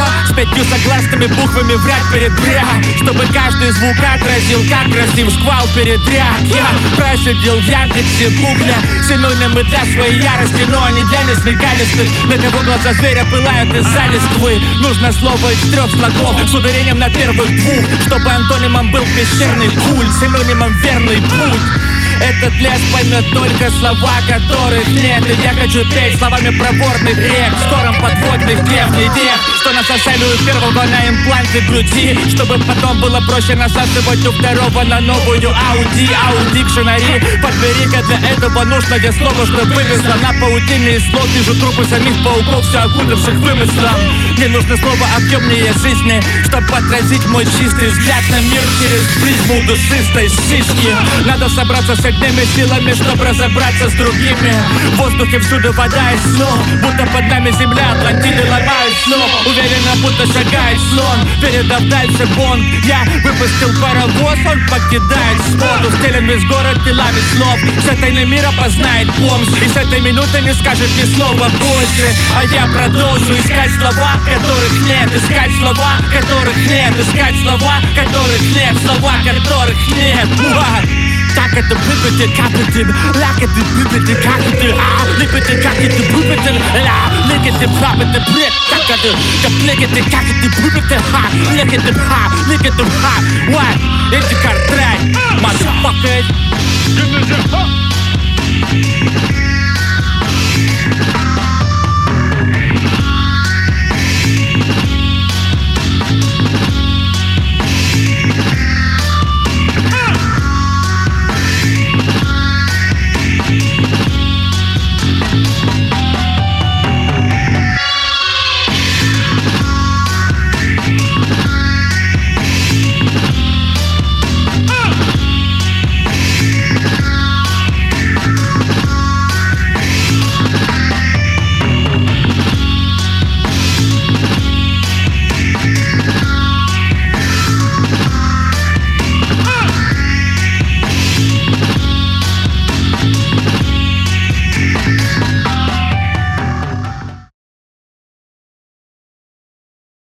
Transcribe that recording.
С 5 согласными буквами врать перед бря, чтобы каждый звук отразил, как красив шквал передряг. Я просидел в Яндексе гугля синонимы для своей ярости, но они для не смекалистых. На кого глаза зверя пылают из-за листвы. Нужно слово из 3 слогов с ударением на первых 2, чтобы антонимом был пещерный культ, синонимом верный путь. Этот лес поймет только слова, которых нет. И я хочу петь словами проворных рек, скором подводных дев, не тех, что насосали у первого на импланты груди, чтобы потом было проще насасывать у второго на новую Audi. Дикшенари, подбери-ка для этого нужное слово, что вывезло на паутине из слов. Вижу трупы самих пауков, все окутавших вымыслом. Мне нужно слово объемнее жизни, чтобы отразить мой чистый взгляд на мир через призму душистой шишки. Надо собраться с одними силами, чтобы разобраться с другими. В воздухе всюду вода и снов, будто под нами земля, Атлантиды ломают снов. Уверенно, будто шагает слон, передав дальше бонг. Я выпустил паровоз, он покидает свод. Устелен весь город телами слов. Вся тайна мира познает бомж, и с этой минуты не скажет ни слова больше. А я продолжу искать слова, которых нет. Искать слова, которых нет. Искать слова, которых нет. Слова, которых нет. Как это выпадет, как это, like это выпадет, как это, липэто, как это выпадет, ликэто, пап, это бред, как это, да пликэто, как это выпадет, ликэто, ликэто, what, это картрай, motherfucker.